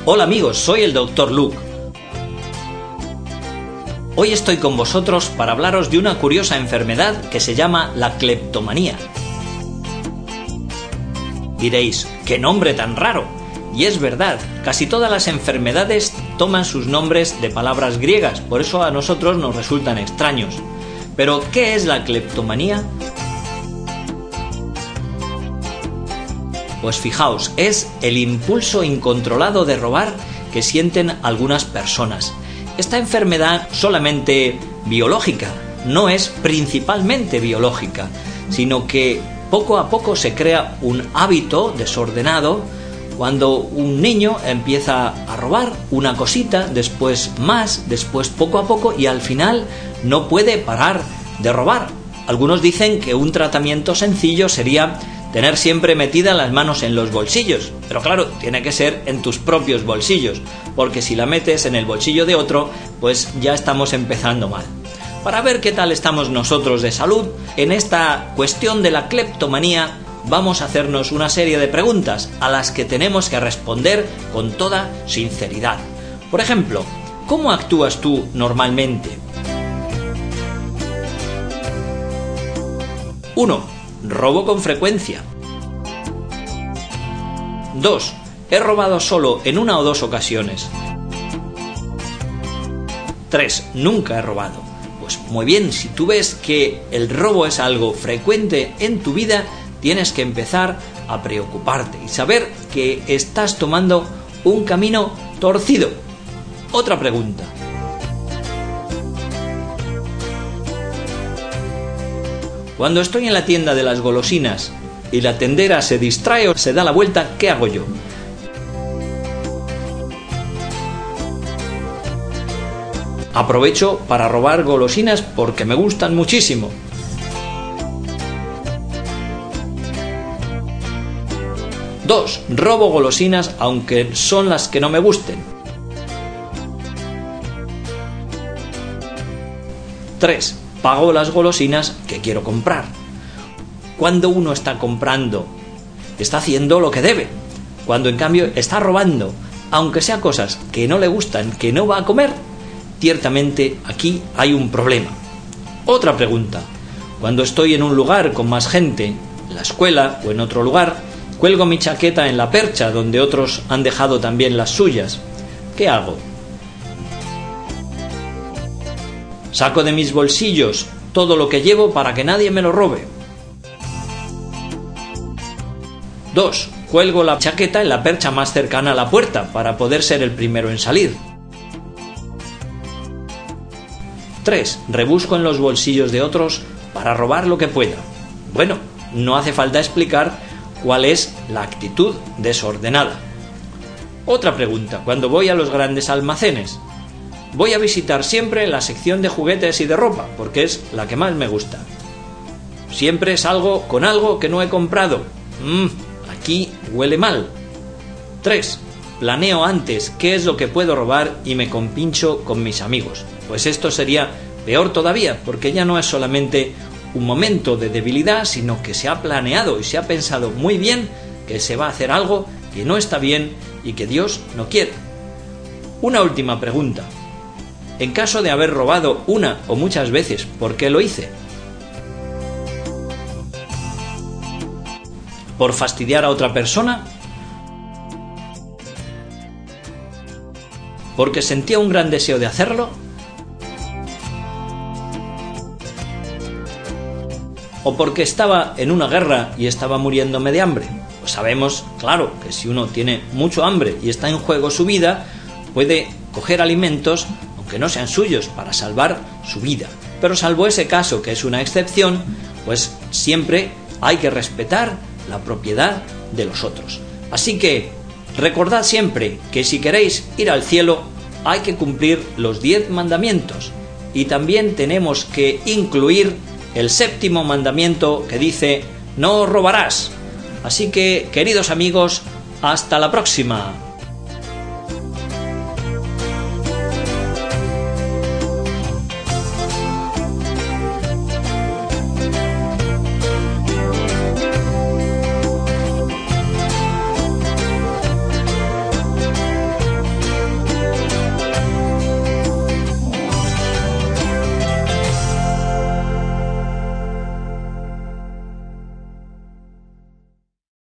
Hola amigos, soy el Dr. Luke. Hoy estoy con vosotros para hablaros de una curiosa enfermedad que se llama la cleptomanía. Diréis, ¡qué nombre tan raro! Y es verdad, casi todas las enfermedades toman sus nombres de palabras griegas, por eso a nosotros nos resultan extraños. Pero, ¿qué es la cleptomanía? Pues fijaos, es el impulso incontrolado de robar que sienten algunas personas. Esta enfermedad solamente biológica, no es principalmente biológica, sino que poco a poco se crea un hábito desordenado cuando un niño empieza a robar una cosita, después más, después poco a poco y al final no puede parar de robar. Algunos dicen que un tratamiento sencillo sería tener siempre metidas las manos en los bolsillos, pero claro, tiene que ser en tus propios bolsillos, porque si la metes en el bolsillo de otro, pues ya estamos empezando mal. Para ver qué tal estamos nosotros de salud, en esta cuestión de la cleptomanía vamos a hacernos una serie de preguntas a las que tenemos que responder con toda sinceridad. Por ejemplo, ¿cómo actúas tú normalmente? 1. Robo con frecuencia. 2. He robado solo en una o dos ocasiones. 3. Nunca he robado. Pues muy bien, si tú ves que el robo es algo frecuente en tu vida, tienes que empezar a preocuparte y saber que estás tomando un camino torcido. Otra pregunta. Cuando estoy en la tienda de las golosinas y la tendera se distrae o se da la vuelta, ¿qué hago yo? Aprovecho para robar golosinas porque me gustan muchísimo. Dos, robo golosinas aunque son las que no me gusten. 3. Pago las golosinas que quiero comprar. Cuando uno está comprando, está haciendo lo que debe. Cuando en cambio está robando, aunque sea cosas que no le gustan, que no va a comer, ciertamente aquí hay un problema. Otra pregunta. Cuando estoy en un lugar con más gente, en la escuela o en otro lugar, cuelgo mi chaqueta en la percha donde otros han dejado también las suyas. ¿Qué hago? Saco de mis bolsillos todo lo que llevo para que nadie me lo robe. 2. Cuelgo la chaqueta en la percha más cercana a la puerta para poder ser el primero en salir. 3. Rebusco en los bolsillos de otros para robar lo que pueda. Bueno, no hace falta explicar cuál es la actitud desordenada. Otra pregunta. Cuando voy a los grandes almacenes, voy a visitar siempre la sección de juguetes y de ropa, porque es la que más me gusta. Siempre salgo con algo que no he comprado. Aquí huele mal. 3. Planeo antes qué es lo que puedo robar y me compincho con mis amigos. Pues esto sería peor todavía, porque ya no es solamente un momento de debilidad, sino que se ha planeado y se ha pensado muy bien que se va a hacer algo que no está bien y que Dios no quiere. Una última pregunta. En caso de haber robado una o muchas veces, ¿por qué lo hice? ¿Por fastidiar a otra persona? ¿Porque sentía un gran deseo de hacerlo? ¿O porque estaba en una guerra y estaba muriéndome de hambre? Pues sabemos, claro, que si uno tiene mucho hambre y está en juego su vida, puede coger alimentos, aunque no sean suyos, para salvar su vida. Pero salvo ese caso, que es una excepción, pues siempre hay que respetar la propiedad de los otros. Así que recordad siempre que si queréis ir al cielo hay que cumplir los 10 mandamientos y también tenemos que incluir el 7º mandamiento que dice no robarás. Así que, queridos amigos, hasta la próxima.